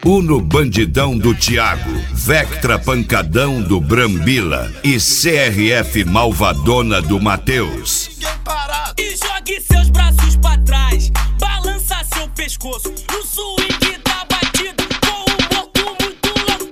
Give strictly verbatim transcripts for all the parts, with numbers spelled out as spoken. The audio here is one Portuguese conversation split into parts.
Uno Bandidão do Thiago, Vectra Pancadão do Brambila e C R F Malvadona do Matheus. E jogue seus braços pra trás, balança seu pescoço no swing da batida com um morto muito louco.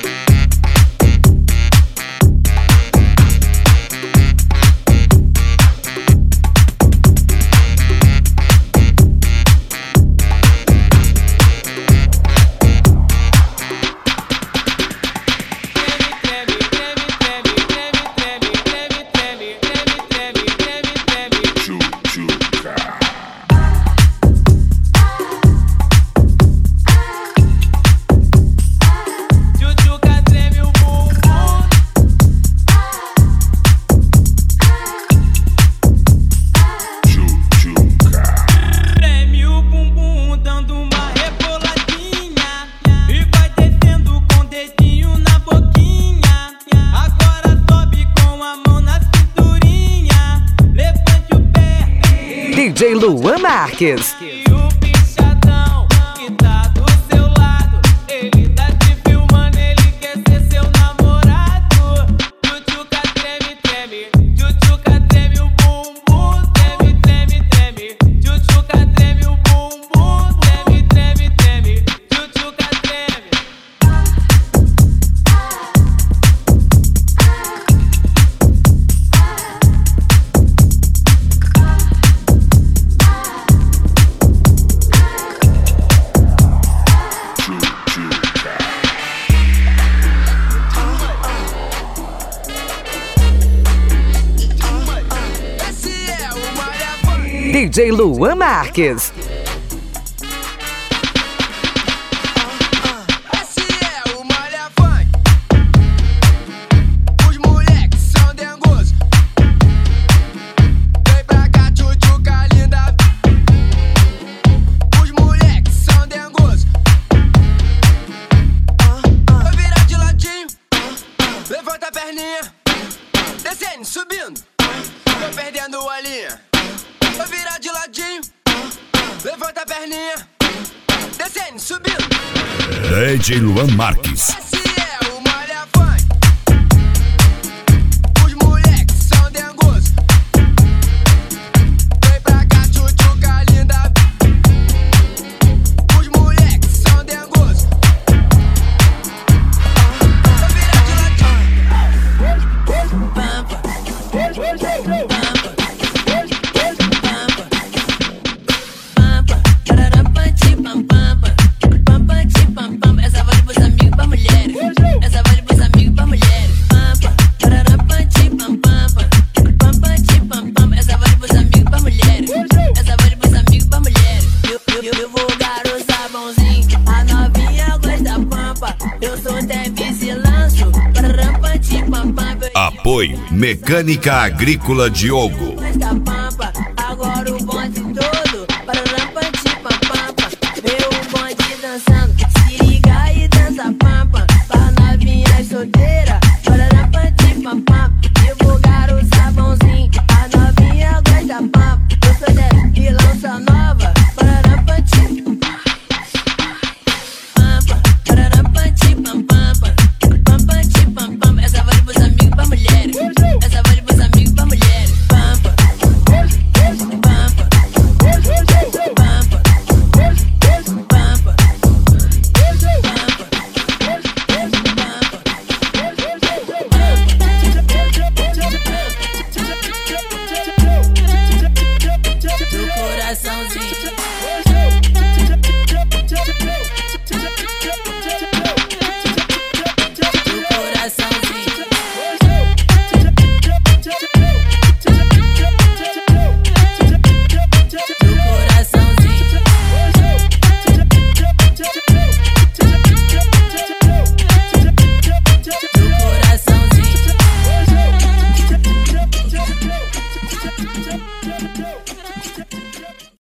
D J Luan Marques. E o bichadão que tá do seu lado, ele tá te filmando, ele quer ser seu namorado. Tchutchuca treme, treme, tchutchuca treme o bumbum, treme, treme, treme. Tchutchuca treme o bumbum, treme, treme, treme. Tchutchuca treme. D J Luan Marques. Esse é o Malha Funk. Os moleques são dengosos. Vem pra cá, tchutchuca linda. Os moleques são dengosos. Vou virar de ladinho. Levanta a perninha. Descendo, subindo. Tô perdendo a linha. Vou virar de ladinho, levanta a perninha, descendo, subindo. D J Luan Marques. Esse é o Malha Funk. Os moleques são dengosos. Vem pra cá, tchutchuca linda. Os moleques são dengosos. Vou virar de ladinho. Pampa. Apoio Mecânica Agrícola Diogo.